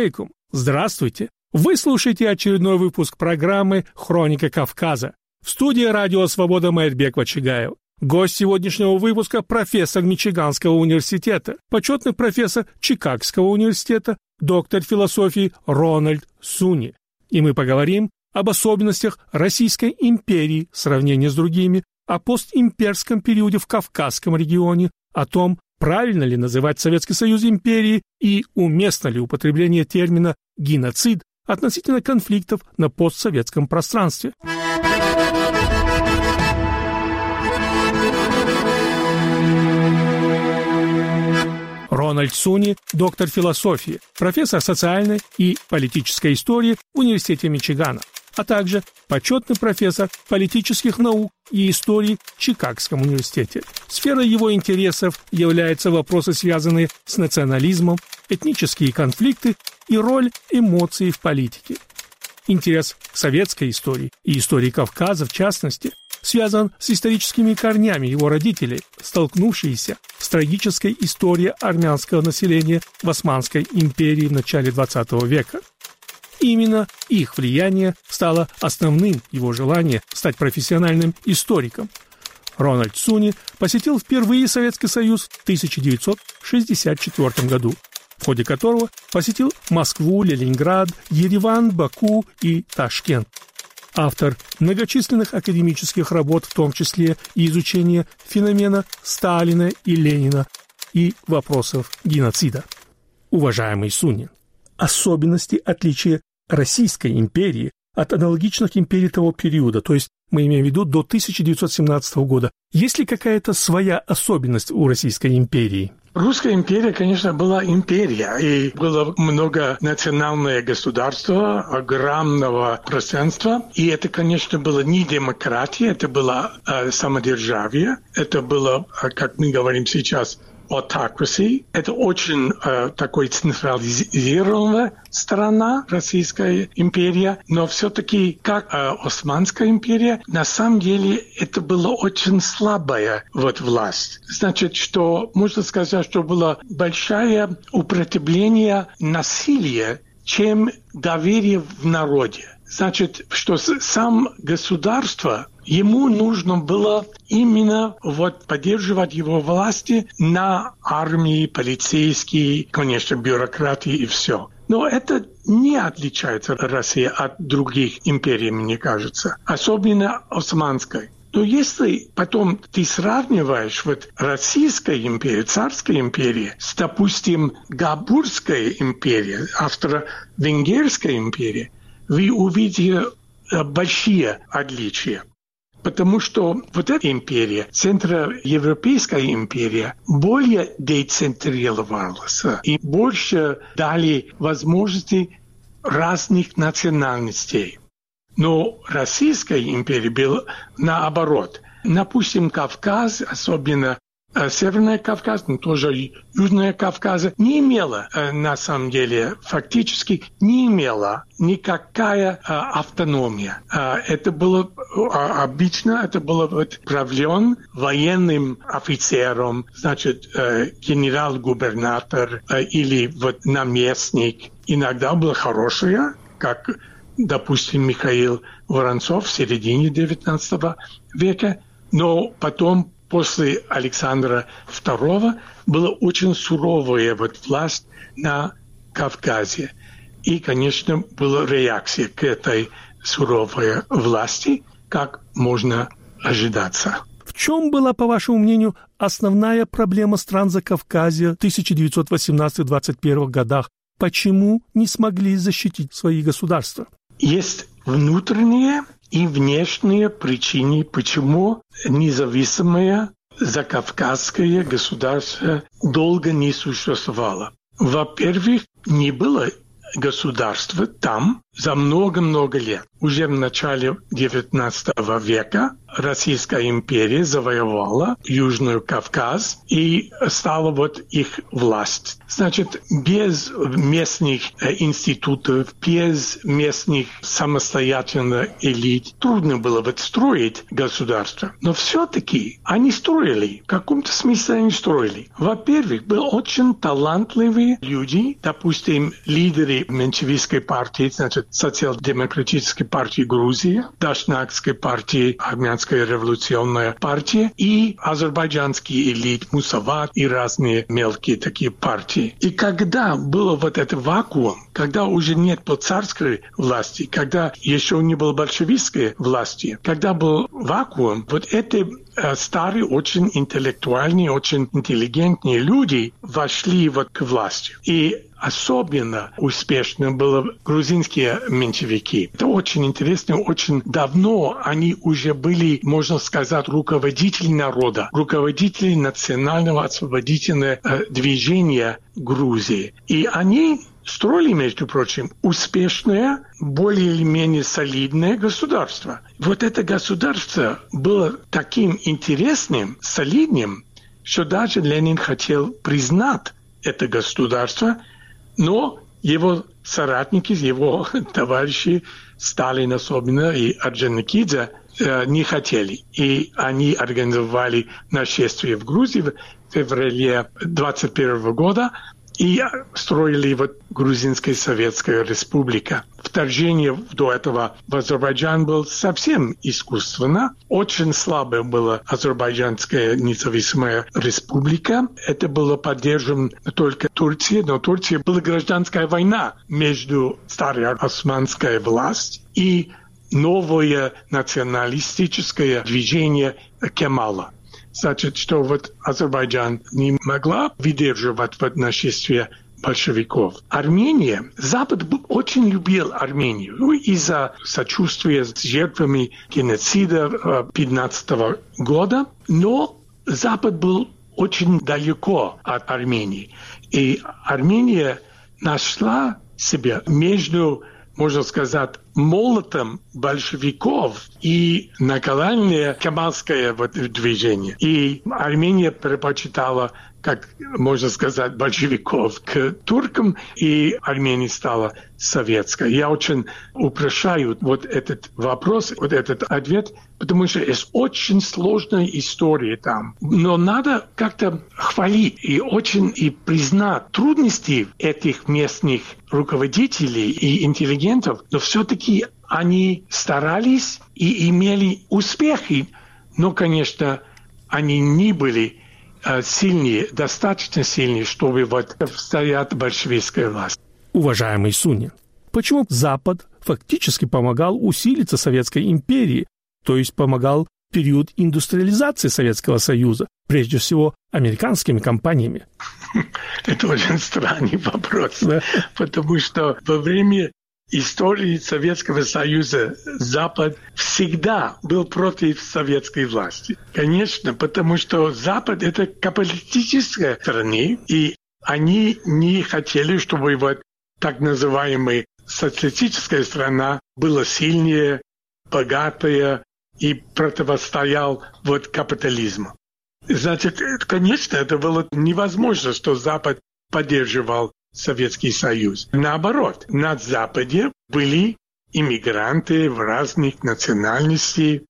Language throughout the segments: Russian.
алейкум! Здравствуйте! Вы слушаете очередной выпуск программы «Хроника Кавказа». В студии радио «Свобода» Майрбек Вачигаев. Гость сегодняшнего выпуска – профессор Мичиганского университета, почетный профессор Чикагского университета, доктор философии Рональд Суни. И мы поговорим об особенностях Российской империи в сравнении с другими, о постимперском периоде в Кавказском регионе, о том, правильно ли называть Советский Союз империей и уместно ли употребление термина «геноцид» относительно конфликтов на постсоветском пространстве. Рональд Суни – доктор философии, профессор социальной и политической истории в Университете Мичигана, а также почетный профессор политических наук и истории в Чикагском университете. Сферой его интересов являются вопросы, связанные с национализмом, этнические конфликты и роль эмоций в политике. Интерес к советской истории и истории Кавказа, в частности, связан с историческими корнями его родителей, столкнувшиеся с трагической историей армянского населения в Османской империи в начале XX века. Именно их влияние стало основным его желанием стать профессиональным историком. Рональд Суни посетил впервые Советский Союз в 1964 году, в ходе которого посетил Москву, Ленинград, Ереван, Баку и Ташкент. Автор многочисленных академических работ, в том числе и изучения феномена Сталина и Ленина и вопросов геноцида. Уважаемый Суни, особенности отличия Российской империи от аналогичных империй того периода, то есть мы имеем в виду до 1917 года. Есть ли какая-то своя особенность у Российской империи? Русская империя, конечно, была империя, и было многонациональное государство огромного пространства, и это, конечно, было не демократия, это было самодержавие, это было, как мы говорим сейчас, autocracy. Это очень такой централизированная страна, Российская империя, но все-таки, как Османская империя, на самом деле это была очень слабая власть. Значит, что можно сказать, что было большое употребление насилия, чем доверие в народе. Значит, что сам государство, ему нужно было именно поддерживать его власти на армии, полицейские, конечно, бюрократии и все. Но это не отличается Россия от других империй, мне кажется, особенно Османской. Но если потом ты сравниваешь Российская империя, Царская империя с, допустим, Габурской империей, Австро-Венгерской империей, вы увидите большие отличия. Потому что эта империя, Центроевропейская империя, более децентрализовалась и больше дали возможности разных национальностей. Но Российская империя была наоборот. Допустим, Кавказ, особенно Северный Кавказ, но тоже Южный Кавказ, не имела, на самом деле, фактически не имела никакая автономия. Это было обычно, это было управлен военным офицером, значит, генерал-губернатор или наместник. Иногда было хорошее, как, допустим, Михаил Воронцов в середине XIX века, но потом после Александра II была очень суровая власть на Кавказе. И, конечно, была реакция к этой суровой власти, как можно ожидаться. В чем была, по вашему мнению, основная проблема стран Закавказья в 1918-21 годах? Почему не смогли защитить свои государства? Есть внутренние и внешние причины, почему независимое закавказское государство долго не существовало. Во-первых, не было государства там, за много-много лет. Уже в начале XIX века Российская империя завоевала Южный Кавказ и стала вот их власть. Значит, без местных институтов, без местных самостоятельных элит трудно было вот строить государство. Но все-таки они строили, в каком-то смысле они строили. Во-первых, были очень талантливые люди, допустим, лидеры меньшевистской партии, значит, социал-демократической партии Грузии, Дашнакской партии, Армянская революционная партия и азербайджанский элит, Мусават и разные мелкие такие партии. И когда был вот этот вакуум, когда уже нет царской власти, когда еще не было большевистской власти, когда был вакуум, вот эти старые, очень интеллектуальные, очень интеллигентные люди вошли вот к власти. И особенно успешно были грузинские меньшевики. Это очень интересно, очень давно они уже были, можно сказать, руководители народа, руководители национального освободительного движения Грузии. И они строили, между прочим, успешное, более или менее солидное государство. Вот это государство было таким интересным, солидным, что даже Ленин хотел признать это государство, но его соратники, его товарищи, Сталин особенно и Орджоникидзе, не хотели. И они организовали нашествие в Грузии в феврале 1921 года и строили вот Грузинская Советская Республика. Вторжение до этого в Азербайджан было совсем искусственно. Очень слабая была Азербайджанская независимая республика. Это было поддержано только Турцией, но в Турции была гражданская война между старой османской властью и новое националистическое движение Кемала. Значит, что вот Азербайджан не могла выдерживать вот нашествие большевиков. Армения, Запад очень любил Армению, из-за сочувствия с жертвами геноцида 1915 года, но Запад был очень далеко от Армении. И Армения нашла себя между, можно сказать, молотом большевиков и национальное кемалское вот движение. И Армения предпочитала, как можно сказать, большевиков к туркам, и Армения стала советской. Я очень упрощаю вот этот вопрос, вот этот ответ, потому что есть очень сложная история там. Но надо как-то хвалить и признать трудности этих местных руководителей и интеллигентов, но все-таки они старались и имели успехи, но, конечно, они не были сильнее, достаточно сильнее, чтобы вот стоять большевистская власть. Уважаемый Сунин, почему Запад фактически помогал усилиться Советской империи, то есть помогал в период индустриализации Советского Союза, прежде всего американскими компаниями? Это очень странный вопрос, потому что во время истории Советского Союза Запад всегда был против советской власти. Конечно, потому что Запад — это капиталистическая страна, и они не хотели, чтобы вот так называемая социалистическая страна была сильнее, богатая и противостоял вот капитализму. Значит, конечно, это было невозможно, что Запад поддерживал Советский Союз. Наоборот, на Западе были иммигранты в разных национальностей,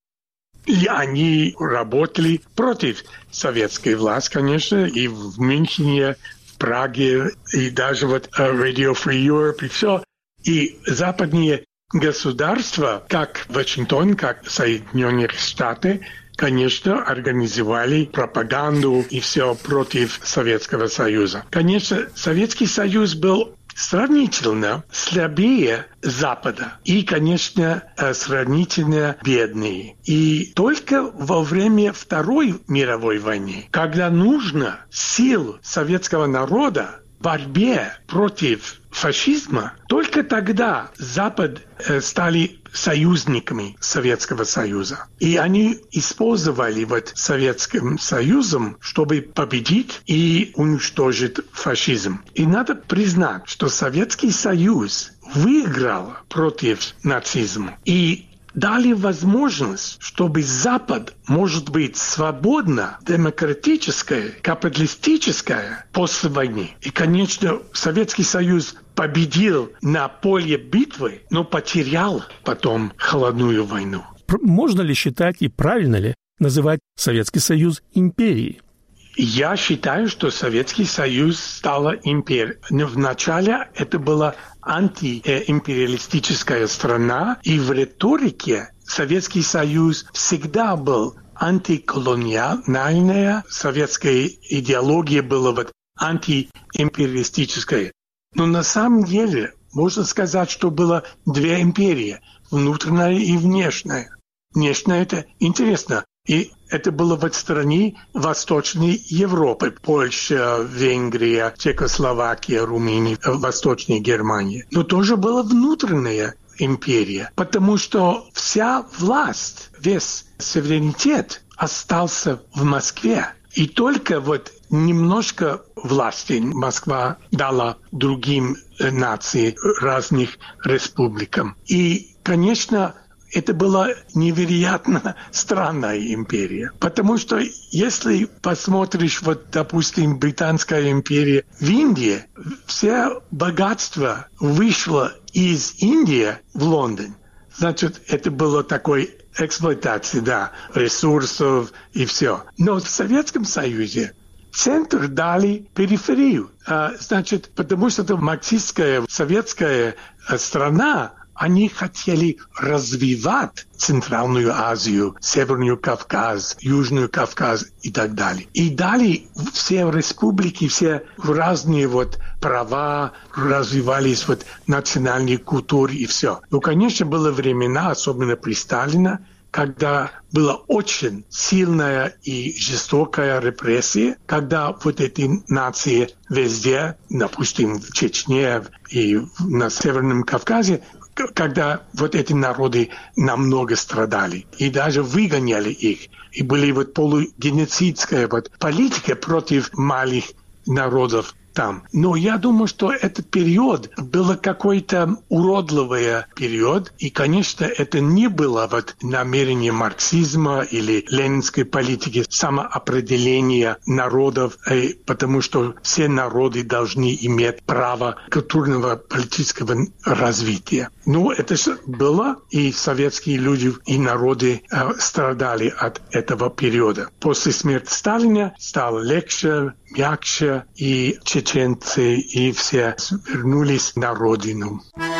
и они работали против советской власти, конечно, и в Мюнхене, в Праге, и даже вот Radio Free Europe, и все. И западные государства, как Вашингтон, как Соединенные Штаты, конечно, организовали пропаганду и все против Советского Союза. Конечно, Советский Союз был сравнительно слабее Запада и, конечно, сравнительно бедный. И только во время Второй мировой войны, когда нужно сил советского народа в борьбе против фашизма, только тогда Запад стали союзниками Советского Союза. И они использовали вот Советским Союзом, чтобы победить и уничтожить фашизм. И надо признать, что Советский Союз выиграла против нацизма и дали возможность, чтобы Запад может быть свободно, демократическое, капиталистическое после войны. И, конечно, Советский Союз победил на поле битвы, но потерял потом холодную войну. Можно ли считать и правильно ли называть Советский Союз империей? Я считаю, что Советский Союз стал империей. Но вначале это была антиимпериалистическая страна, и в риторике Советский Союз всегда был антиколониальная, советская идеология была антиимпериалистическая. Но на самом деле можно сказать, что было две империи, внутренняя и внешняя. Внешняя – это интересно. И это было в стране Восточной Европы, Польша, Венгрия, Чехословакия, Румыния, Восточная Германия. Но тоже была внутренняя империя, потому что вся власть, весь суверенитет остался в Москве. И только немножко власти Москва дала другим нациям, разных республикам. И, конечно, это была невероятно странная империя. Потому что если посмотришь, допустим, Британская империя в Индии, все богатство вышло из Индии в Лондон. Значит, это было такой эксплуатация, ресурсов и все. Но в Советском Союзе центр дали периферию. Значит, потому что это марксистская советская страна, они хотели развивать Центральную Азию, Северную Кавказ, Южную Кавказ и так далее. И дали все республики, все разные права, развивались национальные культуры и все. Ну, конечно, были времена, особенно при Сталине, когда была очень сильная и жестокая репрессия, когда эти нации везде, допустим, в Чечне и на Северном Кавказе, когда эти народы намного страдали и даже выгоняли их. И были полугеноцидская политика против малых народов там. Но я думаю, что этот период был какой-то уродливый период. И, конечно, это не было намерение марксизма или ленинской политики самоопределения народов, потому что все народы должны иметь право культурного политического развития. Но это было, и советские люди и народы страдали от этого периода. После смерти Сталина стало легче, мягче, и чеченцы, и все вернулись на родину.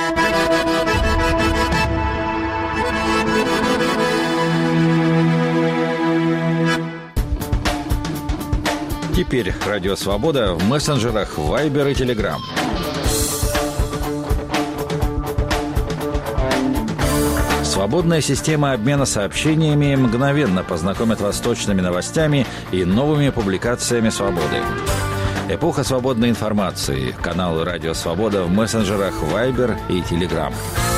Теперь Радио Свобода в мессенджерах Viber и Telegram. Свободная система обмена сообщениями мгновенно познакомит вас с точными новостями и новыми публикациями «Свободы». Эпоха свободной информации. Каналы «Радио Свобода» в мессенджерах Viber и Telegram.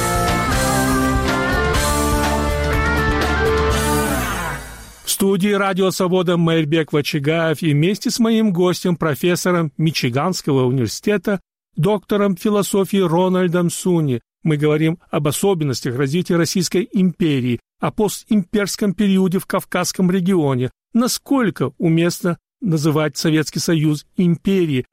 В студии «Радио Свобода» Майрбек Вачигаев и вместе с моим гостем, профессором Мичиганского университета, доктором философии Рональдом Суни, мы говорим об особенностях развития Российской империи, о постимперском периоде в Кавказском регионе, насколько уместно называть Советский Союз империей.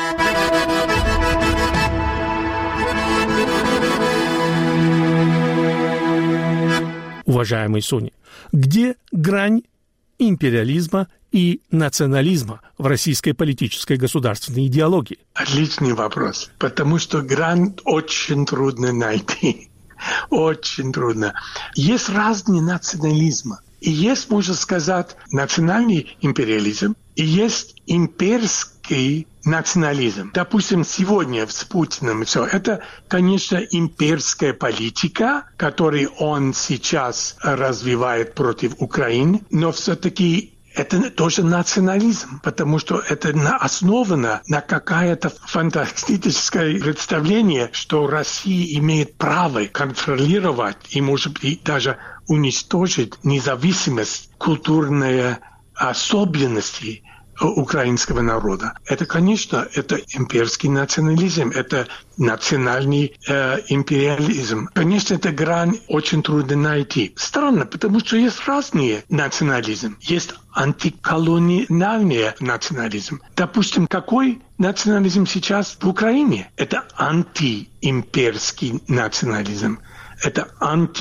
Уважаемый Суни, где грань империализма и национализма в российской политической государственной идеологии? Отличный вопрос, потому что грань очень трудно найти. Очень трудно. Есть разные национализмы. И есть, можно сказать, национальный империализм, и есть имперский национализм. Допустим, сегодня с Путиным все это, конечно, имперская политика, которую он сейчас развивает против Украины, но все-таки это тоже национализм, потому что это основано на какое-то фантастическое представление, что Россия имеет право контролировать и, может быть, даже уничтожить независимость, культурные особенности украинского народа. Это, конечно, это имперский национализм, это национальный империализм. Конечно, эта грань очень трудно найти. Странно, потому что есть разные национализмы. Есть антиколониальный национализм. Допустим, какой национализм сейчас в Украине? Это антиимперский национализм. Это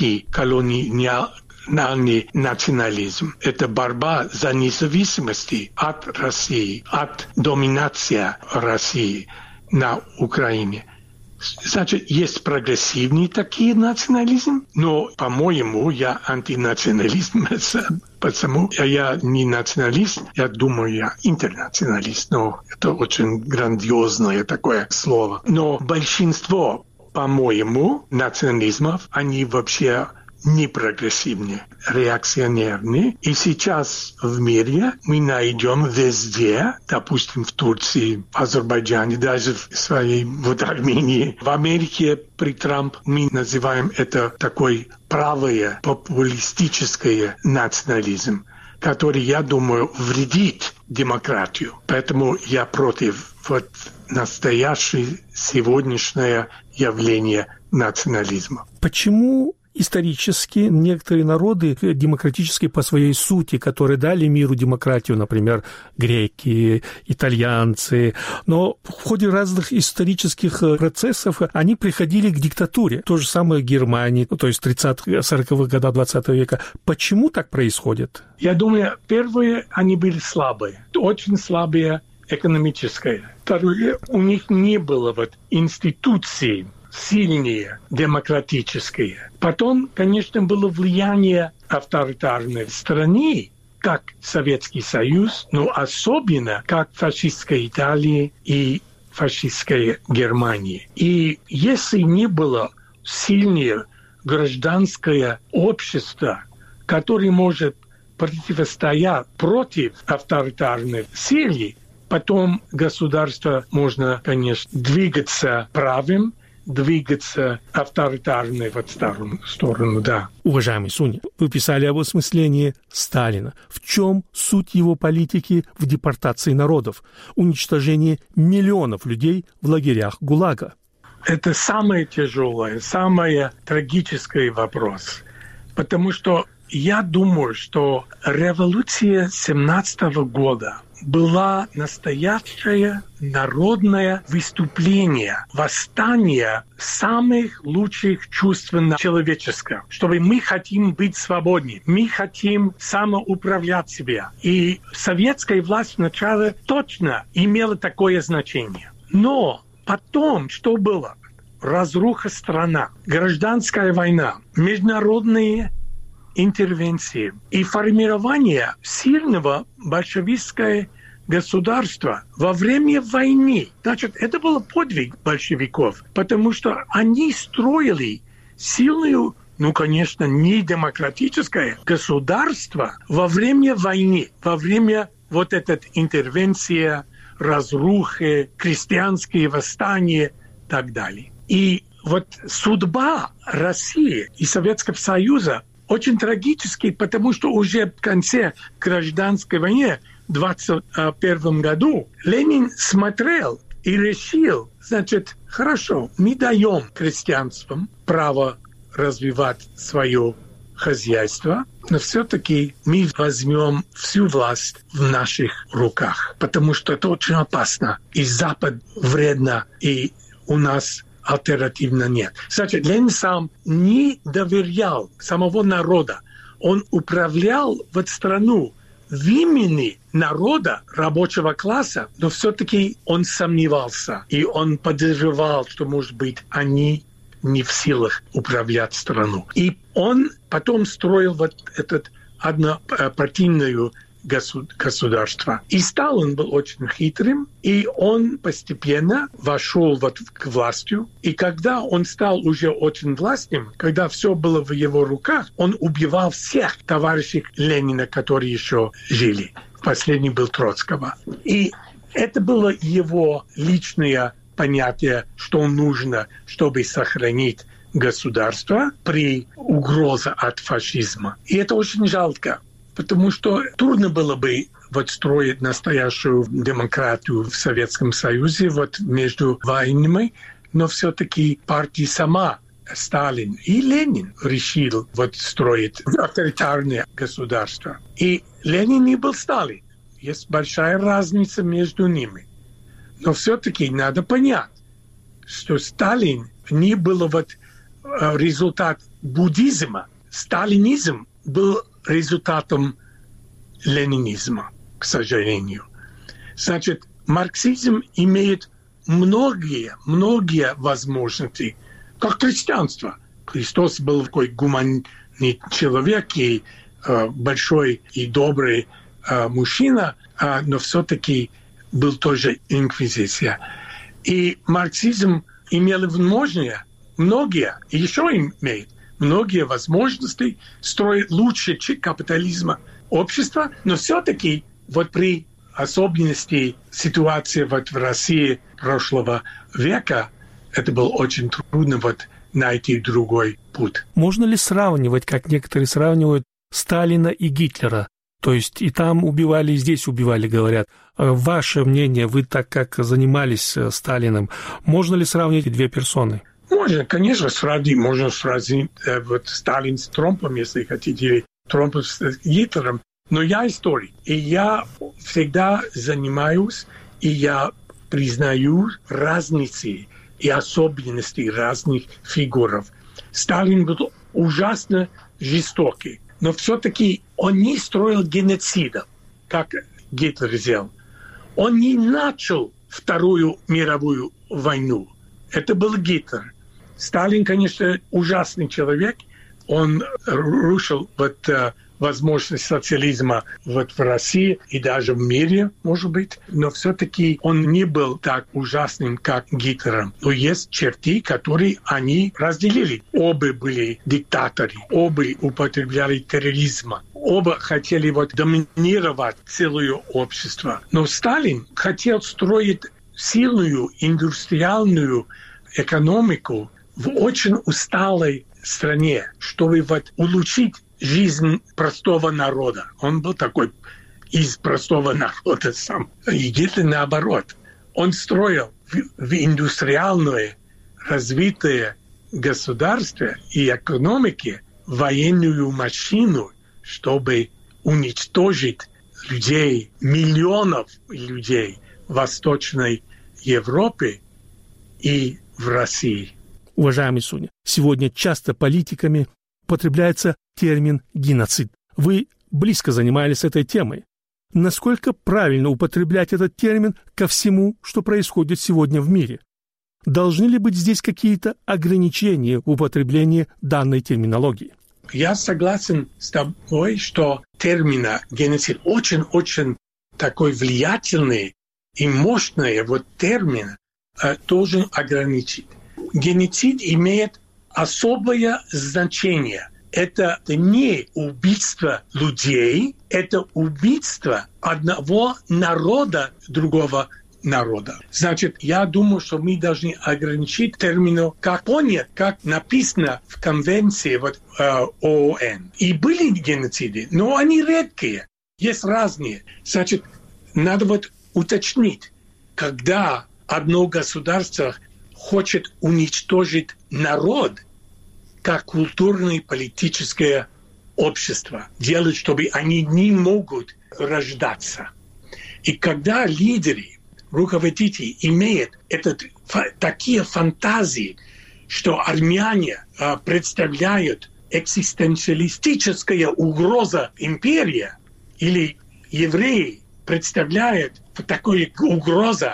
антиколониальный национализм. Это борьба за независимость от России, от доминации России на Украине. Значит, есть прогрессивные такие национализм, но, по-моему, я антинационалист, потому я не националист, я думаю, я интернационалист, но это очень грандиозное такое слово. Но большинство, по-моему, национализмов, они вообще не прогрессивные, реакционерные. И сейчас в мире мы найдем везде, допустим, в Турции, в Азербайджане, даже в своей Армении. В Америке при Трампе мы называем это такой правое, популистическое национализм, который, я думаю, вредит демократию. Поэтому я против настоящее сегодняшнее явление национализма. Почему исторически некоторые народы демократические по своей сути, которые дали миру демократию, например, греки, итальянцы, но в ходе разных исторических процессов они приходили к диктатуре. То же самое в Германии, то есть 30-40-х годов 20 века. Почему так происходит? Я думаю, первые они были слабые, очень слабые экономические. Второе, у них не было институций сильные, демократические. Потом, конечно, было влияние авторитарной страны, как Советский Союз, но особенно как фашистская Италия и фашистская Германия. И если не было сильное гражданское общество, которое может противостоять против авторитарной силы, потом государство можно, конечно, двигаться правым, двигаться авторитарной в сторону, да. Уважаемый Суни, вы писали об осмыслении Сталина. В чем суть его политики в депортации народов, уничтожении миллионов людей в лагерях ГУЛАГа? Это самое тяжелое, самый трагический вопрос. Потому что я думаю, что революция 17 года была настоящее народное выступление, восстание самых лучших чувств человеческого, чтобы мы хотим быть свободны, мы хотим самоуправлять себя. И советская власть вначале точно имела такое значение. Но потом что было? Разруха страна, гражданская война, международные интервенции и формирование сильного большевистского государства во время войны. Значит, это был подвиг большевиков, потому что они строили сильную, конечно, не демократическое государство во время войны, во время этой интервенции, разрухи, крестьянские восстания и так далее. И судьба России и Советского Союза очень трагический, потому что уже в конце гражданской войны в 1921 году Ленин смотрел и решил, значит, хорошо, мы даем крестьянствам право развивать свое хозяйство, но все-таки мы возьмем всю власть в наших руках, потому что это очень опасно, и Запад вредно, и у нас альтернативно нет. Значит, Ленин сам не доверял самого народа. Он управлял страну в имени народа, рабочего класса, но все-таки он сомневался. И он подозревал, что, может быть, они не в силах управлять страну. И он потом строил этот однопартийную государства. И Сталин был очень хитрым, и он постепенно вошел к власти. И когда он стал уже очень властным, когда все было в его руках, он убивал всех товарищей Ленина, которые еще жили. Последний был Троцкого. И это было его личное понятие, что нужно, чтобы сохранить государство при угрозе от фашизма. И это очень жалко. потому что трудно было бы строить настоящую демократию в Советском Союзе между войнами, но все-таки партия сама, Сталин и Ленин, решил строить авторитарное государство. И Ленин не был Сталин. Есть большая разница между ними. Но все-таки надо понять, что Сталин не был результат буддизма. Сталинизм был результатом ленинизма, к сожалению. Значит, марксизм имеет многие возможности, как христианство. Христос был такой гуманный человек и большой и добрый мужчина, но все-таки был тоже инквизиция. И марксизм имел многие, и еще имеет многие возможности строить лучше капитализма общества, но все-таки при особенности ситуации в России прошлого века это было очень трудно найти другой путь. Можно ли сравнивать, как некоторые сравнивают, Сталина и Гитлера? То есть и там убивали, и здесь убивали, говорят. Ваше мнение, вы так как занимались Сталиным, можно ли сравнить две персоны? Можно, конечно, можно сравнить Сталин с Трампом, если хотите, или Трампа с Гитлером. Но я историк, и я всегда занимаюсь, и я признаю разницы и особенности разных фигур. Сталин был ужасно жестокий, но все-таки он не строил геноцида, как Гитлер сделал. Он не начал Вторую мировую войну. Это был Гитлер. Сталин, конечно, ужасный человек. Он рушил возможность социализма в России и даже в мире, может быть. Но все-таки он не был так ужасным, как Гитлером. Но есть черты, которые они разделили. Оба были диктаторы, оба употребляли терроризм, оба хотели доминировать целое общество. Но Сталин хотел строить сильную индустриальную экономику в очень усталой стране, чтобы улучшить жизнь простого народа. Он был такой из простого народа сам. И Гитлер наоборот. Он строил в индустриальное развитое государство и экономике военную машину, чтобы уничтожить людей, миллионов людей в Восточной Европе и в России. Уважаемый Суня, сегодня часто политиками употребляется термин «геноцид». Вы близко занимались этой темой. Насколько правильно употреблять этот термин ко всему, что происходит сегодня в мире? Должны ли быть здесь какие-то ограничения в употреблении данной терминологии? Я согласен с тобой, что термин «геноцид» очень-очень такой влиятельный и мощный термин должен ограничить. Геноцид имеет особое значение. Это не убийство людей, это убийство одного народа другого народа. Значит, я думаю, что мы должны ограничить термин, как понят, как написано в конвенции ООН. И были геноциды, но они редкие, есть разные. Значит, надо уточнить, когда одно государство хочет уничтожить народ как культурное политическое общество, делать, чтобы они не могут рождаться. И когда лидеры, руководители имеют такие фантазии, что армяне представляют экзистенциалистическая угроза империи, или евреи представляют такую угрозу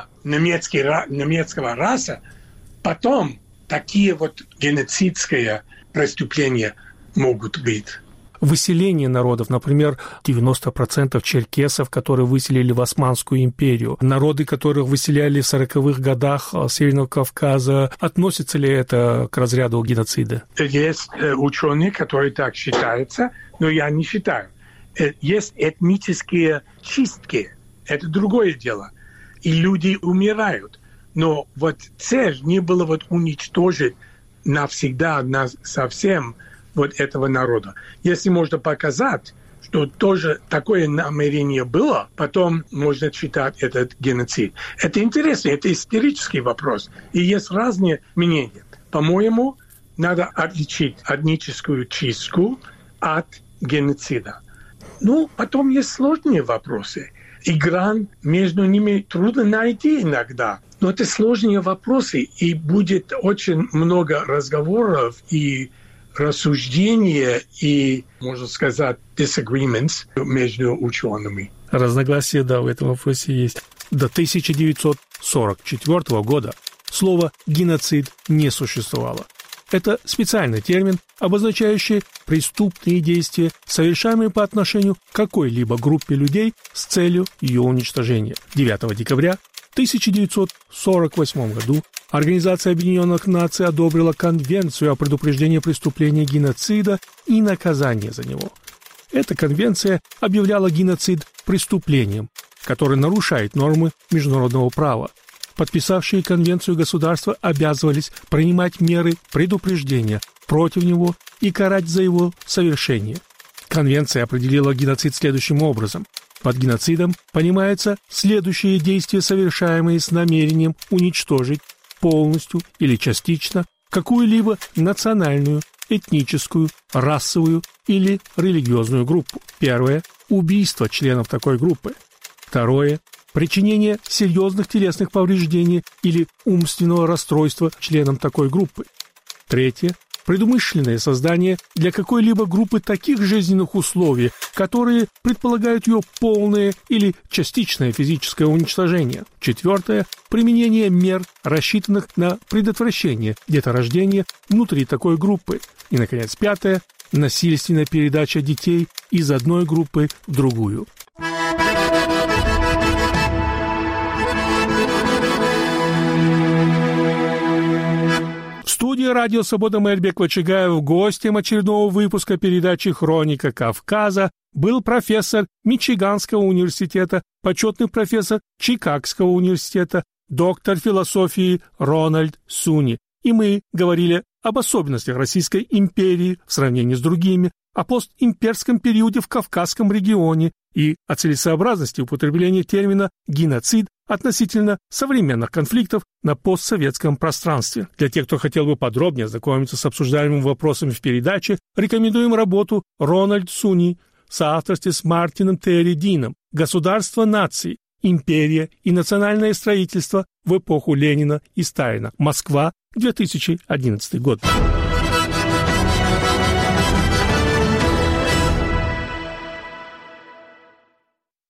немецкого расы, потом такие геноцидские преступления могут быть. Выселение народов, например, 90% черкесов, которые выселили в Османскую империю, народы, которых выселяли в 40-х годах Северного Кавказа, относится ли это к разряду геноцида? Есть ученые, которые так считаются, но я не считаю. Есть этнические чистки, это другое дело. И люди умирают. Но цель не была уничтожить навсегда, совсем этого народа. Если можно показать, что тоже такое намерение было, потом можно считать этот геноцид. Это интересно, это исторический вопрос. И есть разные мнения. По-моему, надо отличить этническую чистку от геноцида. Потом есть сложные вопросы. И грань между ними трудно найти иногда. Но это сложные вопросы, и будет очень много разговоров и рассуждения, и, можно сказать, disagreements между учеными. Разногласия, да, в этом вопросе есть. До 1944 года слово «геноцид» не существовало. Это специальный термин, обозначающий преступные действия, совершаемые по отношению к какой-либо группе людей с целью ее уничтожения. 9 декабря 1948 году Организация Объединенных Наций одобрила Конвенцию о предупреждении преступления геноцида и наказания за него. Эта конвенция объявляла геноцид преступлением, которое нарушает нормы международного права. Подписавшие конвенцию государства обязывались принимать меры предупреждения против него и карать за его совершение. Конвенция определила геноцид следующим образом. Под геноцидом понимаются следующие действия, совершаемые с намерением уничтожить полностью или частично какую-либо национальную, этническую, расовую или религиозную группу. Первое – убийство членов такой группы. Второе – причинение серьезных телесных повреждений или умственного расстройства членам такой группы. Третье – предумышленное создание для какой-либо группы таких жизненных условий, которые предполагают ее полное или частичное физическое уничтожение. Четвертое – применение мер, рассчитанных на предотвращение деторождения внутри такой группы. И, наконец, пятое – насильственная передача детей из одной группы в другую. В студии «Радио Свобода» Мэрбек Вачигаев гостем очередного выпуска передачи «Хроника Кавказа» был профессор Мичиганского университета, почетный профессор Чикагского университета, доктор философии Рональд Суни. И мы говорили об особенностях Российской империи в сравнении с другими, о постимперском периоде в Кавказском регионе и о целесообразности употребления термина «геноцид» относительно современных конфликтов на постсоветском пространстве. Для тех, кто хотел бы подробнее ознакомиться с обсуждаемыми вопросами в передаче, рекомендуем работу Рональд Суни в соавторстве с Мартином Терри Дином «Государство наций. Империя и национальное строительство в эпоху Ленина и Сталина. Москва, 2011 год».